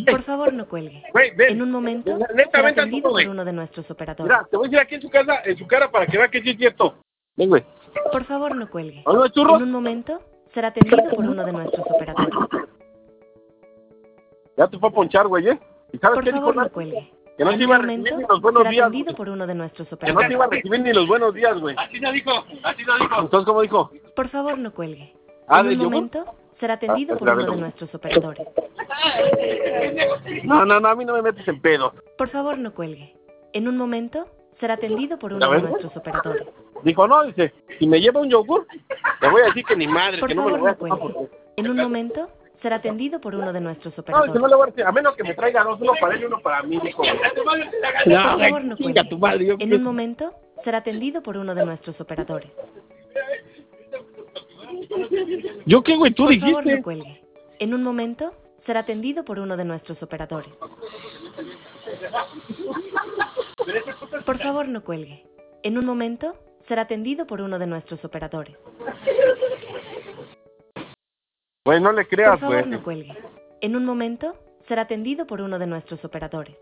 Por favor, no cuelgue. Güey, ven. En un momento Neta, será vente al atendido fondo, por güey. uno de nuestros operadores. Mira, te voy a decir aquí en su casa, en su cara, para que vea que sí es cierto. Ven, güey. Por favor, no cuelgue. ¿A unos churros? En un momento será atendido por uno de nuestros operadores. Ya te fue a ponchar, güey, ¿eh? ¿Y sabes Por qué dijo favor, no Nacho? cuelgue. Que no En se un iba a recibir momento ni los buenos será días, atendido güey. por uno de nuestros Que no se iba a operadores. recibir ni los buenos días, güey. Así lo dijo, así lo dijo. Entonces, ¿cómo dijo? Por favor, no cuelgue. Ah, En ¿de un yogur? momento será atendido por a uno ver. de nuestros operadores. No, a mí no me metes en pedos. Por favor, no cuelgue. En un momento será atendido por ¿A uno de ver? nuestros operadores. Dijo, no, dice, si me lleva un yogur, le voy a decir que ni madre, Por que no me favor, lo voy a no tomar cuelgue. porque... En un momento será atendido por uno de nuestros No, dice, operadores. no le voy a decir, a menos que me traiga dos, uno para él y uno para mí, dijo. Por No, favor, no chinga cuelgue. tu madre, yo En un momento será atendido por uno de nuestros operadores. ¿Yo qué, güey? Tú Por favor, dijiste. no cuelgue. En un momento será atendido por uno de nuestros operadores. Por favor, no cuelgue. En un momento será atendido por uno de nuestros operadores. Güey, no le Por creas, favor, güey. no cuelgue. En un momento será atendido por uno de nuestros operadores.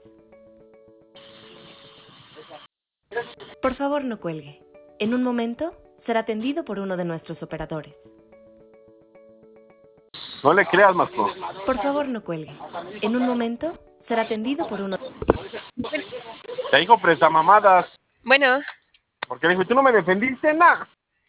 Por favor, no cuelgue. En un momento será atendido por uno de nuestros operadores. No le creas, Masco. Por favor, no cuelgue. En un momento será atendido por uno. Te dijo presta mamadas. Bueno, Porque le dijo, tú no me defendiste, nada.